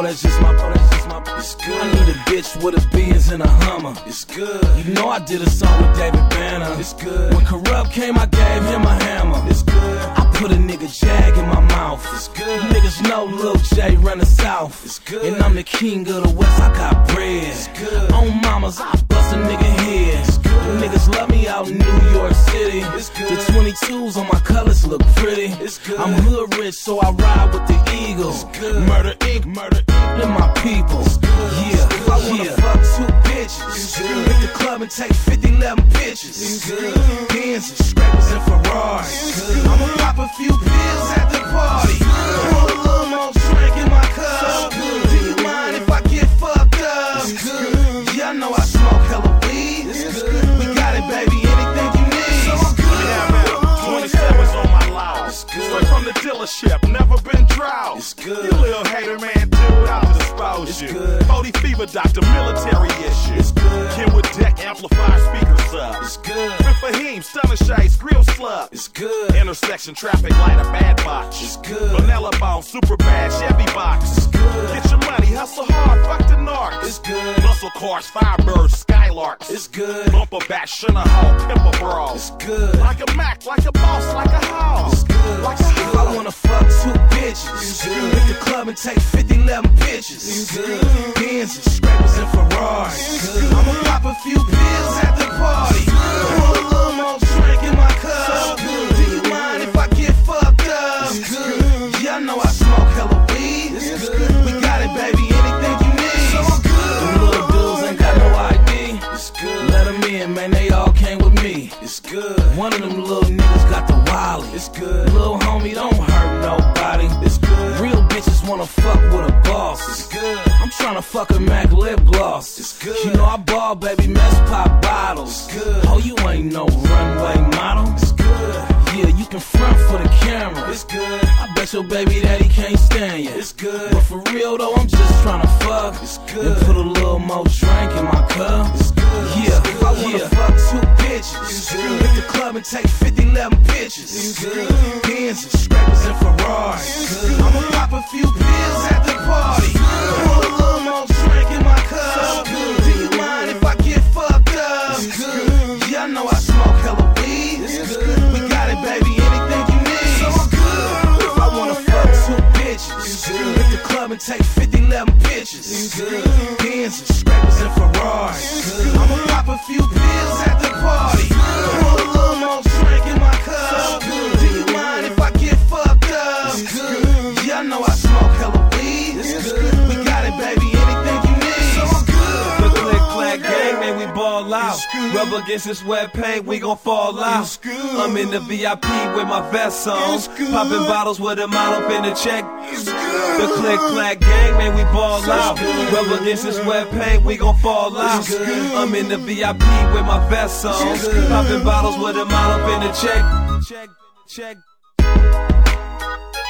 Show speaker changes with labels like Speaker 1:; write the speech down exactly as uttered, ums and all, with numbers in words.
Speaker 1: Oh, that's just my, oh, that's just my, it's good. I need a bitch with a Benz and a Hummer. It's good. You know I did a song with David Banner. It's good. When Corrupt came, I gave him a hammer. It's good. I put a nigga Jag in my mouth. It's good. Niggas know Lil J run the South. It's good. And I'm the king of the West, I got bread. It's good. On mamas, I bust a nigga head. It's good. Niggas love me out in New York City. It's good. The twenty-twos on my colors look pretty. It's good. I'm hood rich, so I ride with the Eagles. Murder Incorporated, Murder Incorporated, and my people. Yeah, if I wanna yeah. fuck two bitches, hit the club and take fifty, eleven pictures. Benz and scrapers and Ferraris. I'ma pop a few pills at the party. Pour a little more drink in my cup. Do you mind if I get fucked up? Yeah, I know I smoke hella weed. We got it, baby, anything you need.
Speaker 2: twenty-seven's on my loud. Straight from the dealership, never been drought.
Speaker 1: It's good.
Speaker 2: You little hater, man, dude, I'll dispose
Speaker 1: it's
Speaker 2: you.
Speaker 1: Good.
Speaker 2: forty fever doctor, military issue.
Speaker 1: It's good.
Speaker 2: Kenwood deck, amplifier, speakers up.
Speaker 1: It's good.
Speaker 2: Fifth Fahim, stunner shades, grill slug.
Speaker 1: It's good.
Speaker 2: Intersection traffic light, a bad box.
Speaker 1: It's good.
Speaker 2: Vanilla bone, super bad, Chevy box.
Speaker 1: It's good.
Speaker 2: Get your money, hustle hard, fuck the narcs.
Speaker 1: It's good.
Speaker 2: Muscle cars, firebirds, skylarks.
Speaker 1: It's good.
Speaker 2: Bumper back, shunna hoe, pimper brawl.
Speaker 1: It's good.
Speaker 2: Like a Mac, like a boss, like a house.
Speaker 1: It's good.
Speaker 2: Like a house.
Speaker 1: If I wanna fuck two bitches, hit the club and take fifty, eleven pictures. It's good. Benz and scrapers and Ferraris. I'ma pop a few pills at the party. Pour a little more drink in my cup. Do you mind if I get fucked up? Yeah, I know I smoke hella weed. We got it, baby, anything you need. Them little dudes ain't got no I D. It's good. Let them in, man, they all came with me. It's good. One of them little niggas got the Wally. It's good. Little homie, don't hurt nobody. It's good. Real bitches wanna fuck with a boss. It's good. I'm tryna fuck a Mac lip gloss. It's good. You know I ball, baby, mess pop bottles. It's good. Oh, you ain't no runway model. It's good. Yeah, you can front for the camera. It's good. I bet your baby daddy can't stand you. It's good. But for real though, I'm just tryna fuck. It's good. And put a little more drink in my cup. It's good. Yeah, if I wanna yeah. fuck two bitches, hit the club and take fifty, eleven pictures. It's good. Benz and scrapers and Ferraris. I'ma pop a few pills at the party. Pour a little more drink in my cup. Do you mind if I get fucked up? Yeah, I know I smoke hella weed. We got it, baby, anything you need. If I wanna fuck two bitches, hit the club and take fifty, eleven pictures. Benz and scrapers and Ferraris. I'ma pop a few pills at the party. Pour a little more drink in my cup. Do you mind if I get fucked up? Yeah, I know I smoke hella weed. We got it, baby, anything you need.
Speaker 3: The Click Clack gang, man, we ball out. Rub against this wet paint, we gon' fall out. I'm in the V I P with my vest on. Popping bottles with a model in the check. The Click Clack gang, man, we ball out. Rub against this wet paint, we gon' fall out. I'm in the V I P with my vest on. Popping bottles with a model in the check. Check, check.